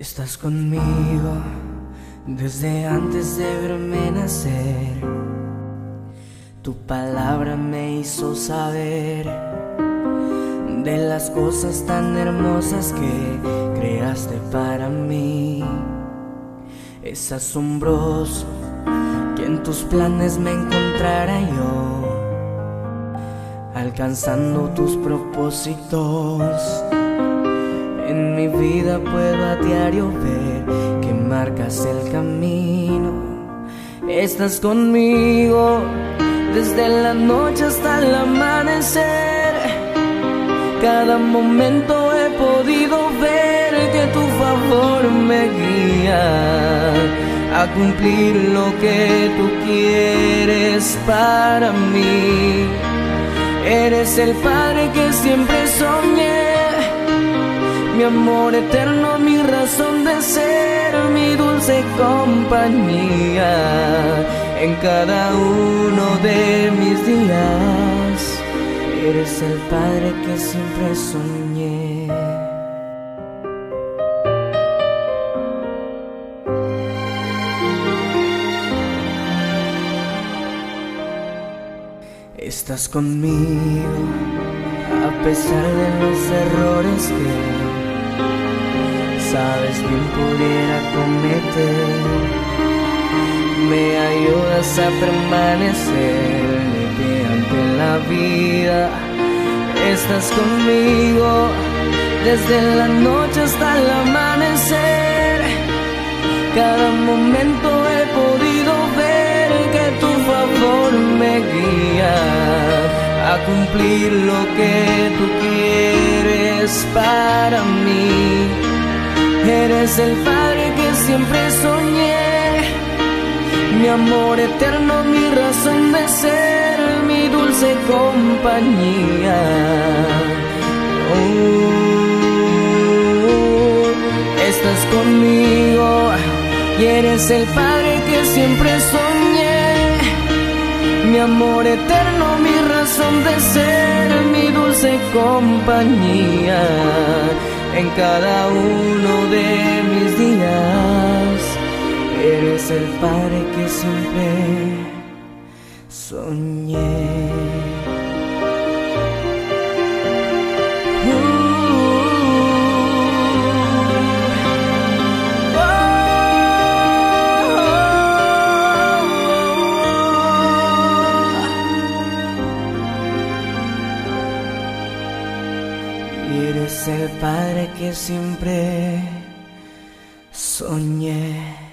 Estás conmigo desde antes de verme nacer. Tu palabra me hizo saber de las cosas tan hermosas que creaste para mí. Es asombroso que en tus planes me encontrara yo, alcanzando tus propósitos. En mi vida puedo a diario ver que marcas el camino. Estás conmigo desde la noche hasta el amanecer. Cada momento he podido ver que tu favor me guía a cumplir lo que tú quieres para mí. Eres el Padre que siempre soñé, mi amor eterno, mi razón de ser, mi dulce compañía en cada uno de mis días. Eres el Padre que siempre soñé. Estás conmigo a pesar de los errores que sabes bien pudiera cometer. Me ayudas a permanecer de pie ante la vida. Estás conmigo desde la noche hasta el amanecer. Cada momento he podido ver que tu favor me guía a cumplir lo que tú quieres para mí. Eres el Padre que siempre soñé, mi amor eterno, mi razón de ser, mi dulce compañía. Estás conmigo y eres el Padre que siempre soñé, mi amor eterno, mi razón de ser, mi dulce compañía en cada uno de mis días. Eres el Padre que siempre soñé. Eres el Padre que siempre soñé.